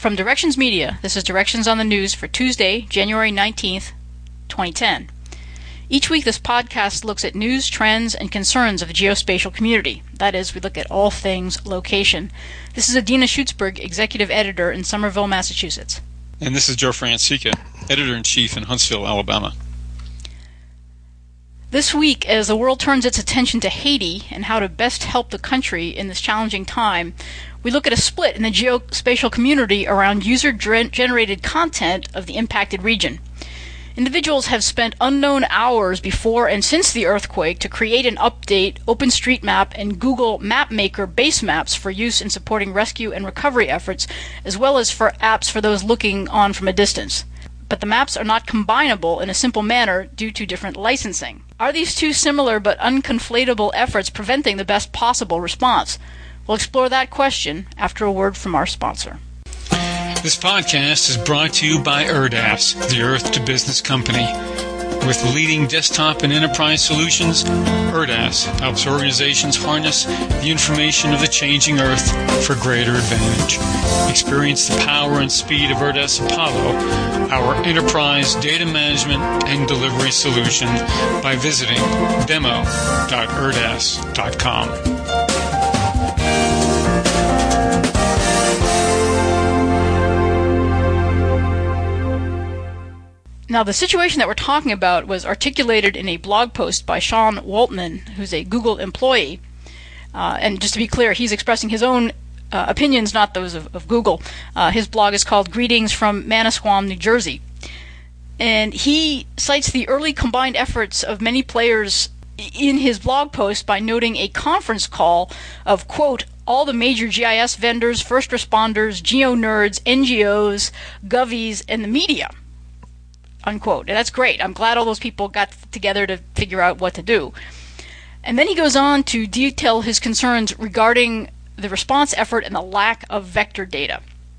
From Directions Media, this is Directions on the News for Tuesday, January 19th, 2010. Each week this podcast looks at news, trends, and concerns of the geospatial community. That is, we look at all things location. This is Adina Schutzberg, Executive Editor in Somerville, Massachusetts. And this is Joe Francica, Editor-in-Chief in Huntsville, Alabama. This week, as the world turns its attention to Haiti and how to best help the country in this challenging time, we look at a split in the geospatial community around user-generated content of the impacted region. Individuals have spent unknown hours before and since the earthquake to create and update OpenStreetMap and Google MapMaker base maps for use in supporting rescue and recovery efforts, as well as for apps for those looking on from a distance. But the maps are not combinable in a simple manner due to different licensing. Are these two similar but unconflatable efforts preventing the best possible response? We'll explore that question after a word from our sponsor. This podcast is brought to you by ERDAS, the Earth to Business Company. With leading desktop and enterprise solutions, ERDAS helps organizations harness the information of the changing Earth for greater advantage. Experience the power and speed of ERDAS Apollo, our enterprise data management and delivery solution, by visiting demo.erdas.com. Now, the situation that we're talking about was articulated in a blog post by Sean Waltman, who's a Google employee. And just to be clear, he's expressing his own opinions, not those of Google. His blog is called Greetings from Manasquan, New Jersey. And he cites the early combined efforts of many players in his blog post by noting a conference call of, quote, all the major GIS vendors, first responders, geo-nerds, NGOs, govies, and the media. Unquote. And that's great. I'm glad all those people got together to figure out what to do. And then he goes on to detail his concerns regarding the response effort and the lack of vector data.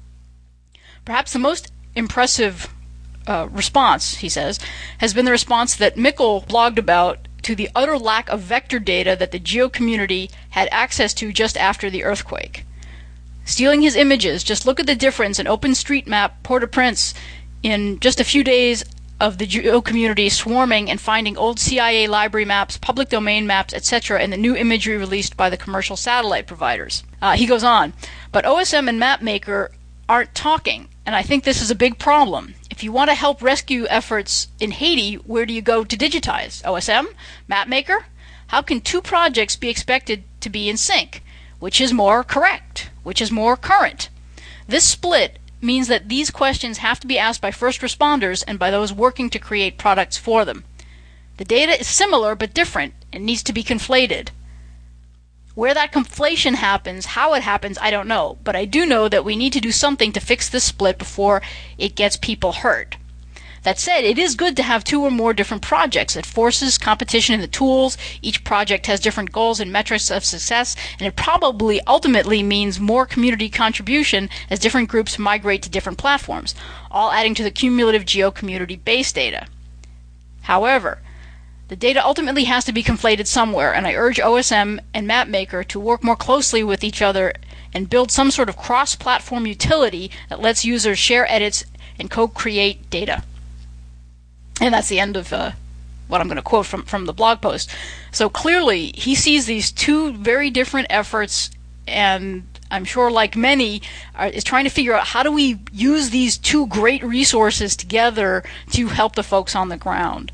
Perhaps the most impressive response, he says, has been the response that Mikkel blogged about to the utter lack of vector data that the geo community had access to just after the earthquake. Stealing his images, just look at the difference in OpenStreetMap, Port-au-Prince, in just a few days of the geo community swarming and finding old CIA library maps, public domain maps, etc., and the new imagery released by the commercial satellite providers. He goes on, but OSM and MapMaker aren't talking, and I think this is a big problem. If you want to help rescue efforts in Haiti, where do you go to digitize? OSM? MapMaker? How can two projects be expected to be in sync? Which is more correct? Which is more current? This split means that these questions have to be asked by first responders and by those working to create products for them. The data is similar but different and needs to be conflated. Where that conflation happens, how it happens, I don't know, but I do know that we need to do something to fix this split before it gets people hurt. That said, it is good to have two or more different projects. It forces competition in the tools. Each project has different goals and metrics of success, and it probably ultimately means more community contribution as different groups migrate to different platforms, all adding to the cumulative geo-community base data. However, the data ultimately has to be conflated somewhere, and I urge OSM and MapMaker to work more closely with each other and build some sort of cross-platform utility that lets users share edits and co-create data. And that's the end of what I'm going to quote from the blog post. So clearly, he sees these two very different efforts, and I'm sure, like many, is trying to figure out how do we use these two great resources together to help the folks on the ground.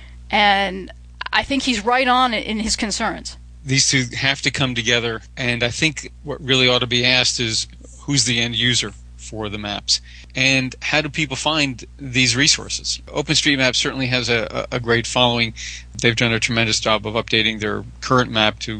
And I think he's right on in his concerns. These two have to come together, and I think what really ought to be asked is who's the end user for the maps, and how do people find these resources? OpenStreetMap certainly has a great following. They've done a tremendous job of updating their current map to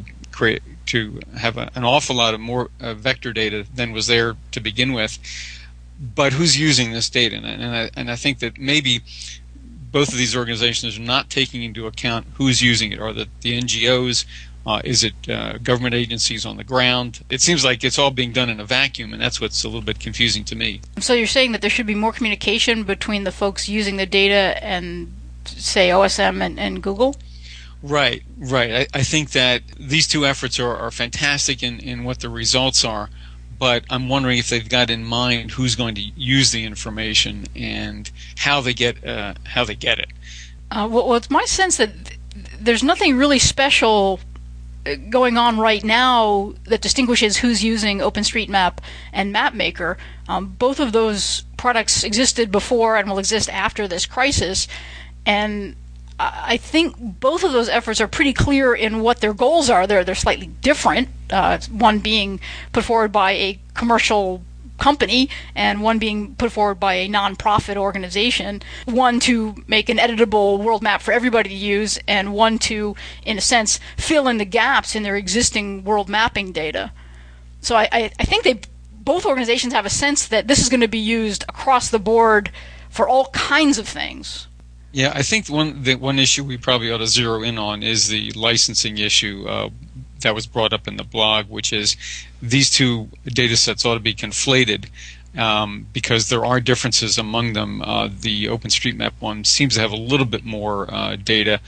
have an awful lot of more vector data than was there to begin with. But who's using this data? And I think that maybe both of these organizations are not taking into account who's using it. Are the NGOs? Is it government agencies on the ground? It seems like it's all being done in a vacuum, and that's what's a little bit confusing to me. So you're saying that there should be more communication between the folks using the data and, say, OSM and Google? Right. I think that these two efforts are fantastic in what the results are, but I'm wondering if they've got in mind who's going to use the information and how they get it. Well, it's my sense that there's nothing really special going on right now that distinguishes who's using OpenStreetMap and MapMaker. Both of those products existed before and will exist after this crisis, and I think both of those efforts are pretty clear in what their goals are. They're slightly different, one being put forward by a commercial company and one being put forward by a non-profit organization, one to make an editable world map for everybody to use, and one to, in a sense, fill in the gaps in their existing world mapping data. So I think both organizations have a sense that this is going to be used across the board for all kinds of things. Yeah, I think the one issue we probably ought to zero in on is the licensing issue that was brought up in the blog, which is these two data sets ought to be conflated because there are differences among them. The OpenStreetMap one seems to have a little bit more data,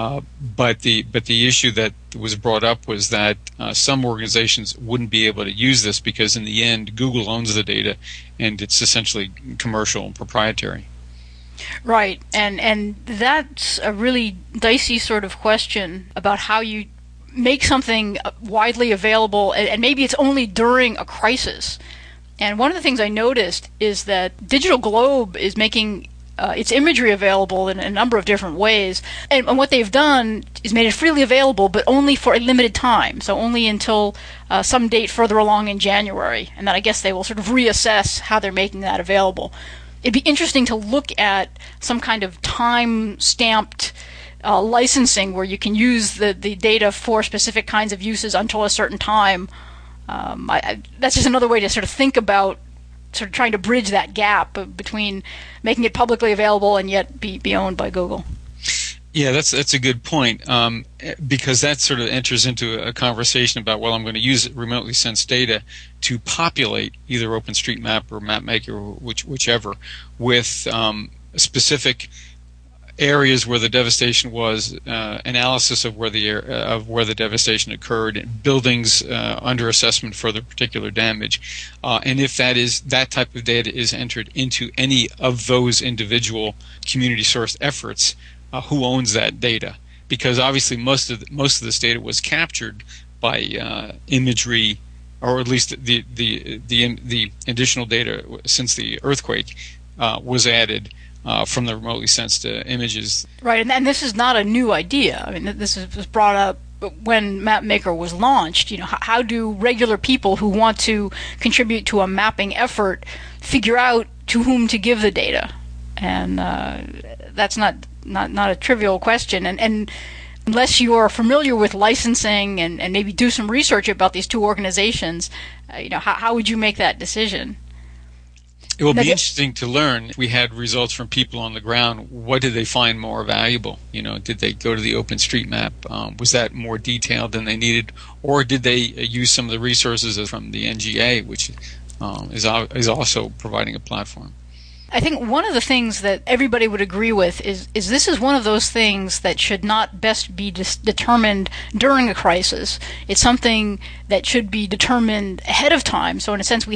but the issue that was brought up was that some organizations wouldn't be able to use this because in the end Google owns the data and it's essentially commercial and proprietary. Right, and that's a really dicey sort of question about how you make something widely available, and maybe it's only during a crisis. And one of the things I noticed is that Digital Globe is making its imagery available in a number of different ways, and what they've done is made it freely available, but only for a limited time, so only until some date further along in January, and then I guess they will sort of reassess how they're making that available. It'd be interesting to look at some kind of time-stamped licensing where you can use the data for specific kinds of uses until a certain time. That's just another way to sort of think about sort of trying to bridge that gap between making it publicly available and yet be owned by Google. Yeah, that's a good point, because that sort of enters into a conversation about, well, I'm going to use remotely sensed data to populate either OpenStreetMap or MapMaker, whichever, with specific areas where the devastation was, analysis of where the devastation occurred, buildings under assessment for the particular damage, and if that type of data is entered into any of those individual community sourced efforts. Who owns that data? Because obviously most of this data was captured by imagery, or at least the additional data since the earthquake was added from the remotely sensed images. Right, and this is not a new idea. I mean, this was brought up when MapMaker was launched. You know, how do regular people who want to contribute to a mapping effort figure out to whom to give the data? And that's not a trivial question, and unless you are familiar with licensing and maybe do some research about these two organizations, how would you make that decision? It will be interesting to learn. We had results from people on the ground. What did they find more valuable? Did they go to the OpenStreetMap? Was that more detailed than they needed, or did they use some of the resources from the NGA, which is also providing a platform? I think one of the things that everybody would agree with is this is one of those things that should not best be determined during a crisis. It's something that should be determined ahead of time. So in a sense, we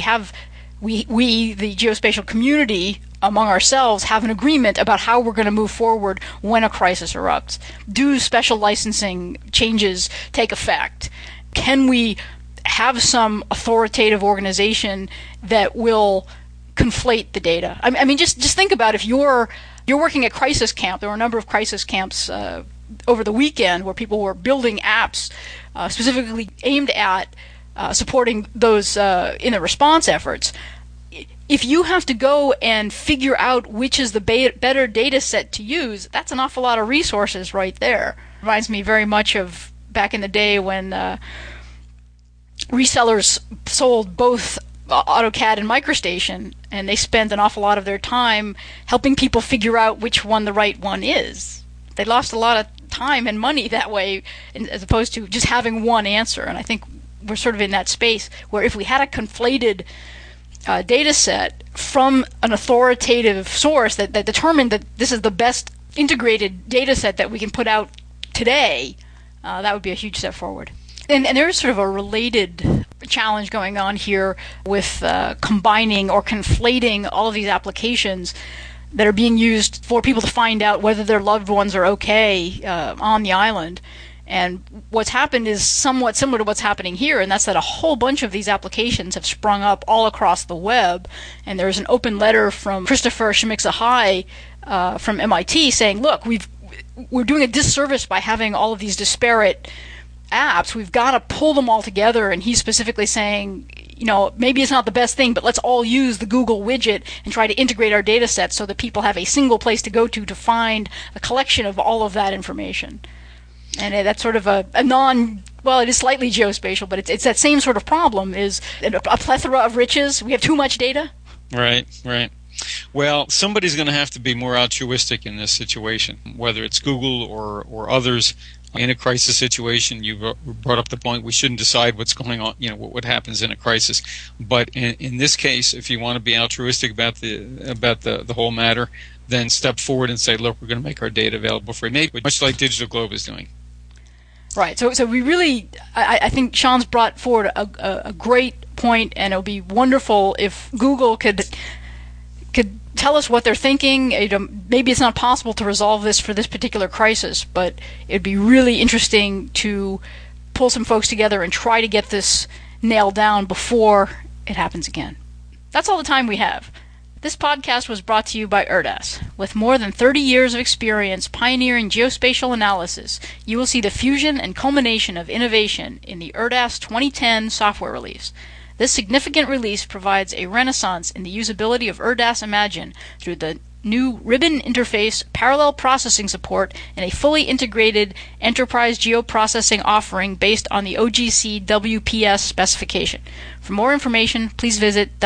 the geospatial community among ourselves have an agreement about how we're going to move forward when a crisis erupts. Do special licensing changes take effect? Can we have some authoritative organization that will conflate the data? I mean, just think about if you're working at crisis camp. There were a number of crisis camps over the weekend where people were building apps specifically aimed at supporting those in the response efforts. If you have to go and figure out which is the better data set to use, that's an awful lot of resources right there. Reminds me very much of back in the day when resellers sold both AutoCAD and MicroStation, and they spend an awful lot of their time helping people figure out which one the right one is. They lost a lot of time and money that way, as opposed to just having one answer. And I think we're sort of in that space where if we had a conflated data set from an authoritative source that determined that this is the best integrated data set that we can put out today, that would be a huge step forward. And there is sort of a related challenge going on here with combining or conflating all of these applications that are being used for people to find out whether their loved ones are okay on the island. And what's happened is somewhat similar to what's happening here, and that's that a whole bunch of these applications have sprung up all across the web. And there's an open letter from Christopher Shmitsahai from MIT saying, look, we're doing a disservice by having all of these disparate apps. We've got to pull them all together. And he's specifically saying, maybe it's not the best thing, but let's all use the Google widget and try to integrate our data sets so that people have a single place to go to find a collection of all of that information. And that's sort of it is slightly geospatial, but it's that same sort of problem, is a plethora of riches. We have too much data. Right. Well, somebody's going to have to be more altruistic in this situation, whether it's Google or others. In a crisis situation, you brought up the point we shouldn't decide what's going on, what happens in a crisis. But in this case, if you want to be altruistic about the whole matter, then step forward and say, look, we're going to make our data available for free, much like Digital Globe is doing. Right. So we really, I think Sean's brought forward a great point, and it would be wonderful if Google could tell us what they're thinking. Maybe it's not possible to resolve this for this particular crisis, but it'd be really interesting to pull some folks together and try to get this nailed down before it happens again. That's all the time we have. This podcast was brought to you by Erdas. With more than 30 years of experience pioneering geospatial analysis, you will see the fusion and culmination of innovation in the Erdas 2010 software release. This significant release provides a renaissance in the usability of Erdas Imagine through the new ribbon interface, parallel processing support, and a fully integrated enterprise geoprocessing offering based on the OGC WPS specification. For more information, please visit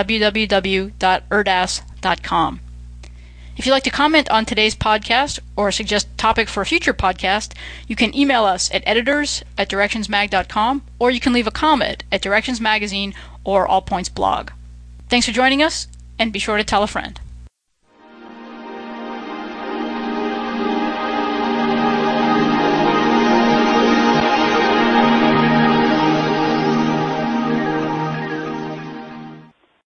www.erdas.com. If you'd like to comment on today's podcast or suggest a topic for a future podcast, you can email us at editors@directionsmag.com, or you can leave a comment at Directions Magazine or All Points blog. Thanks for joining us, and be sure to tell a friend.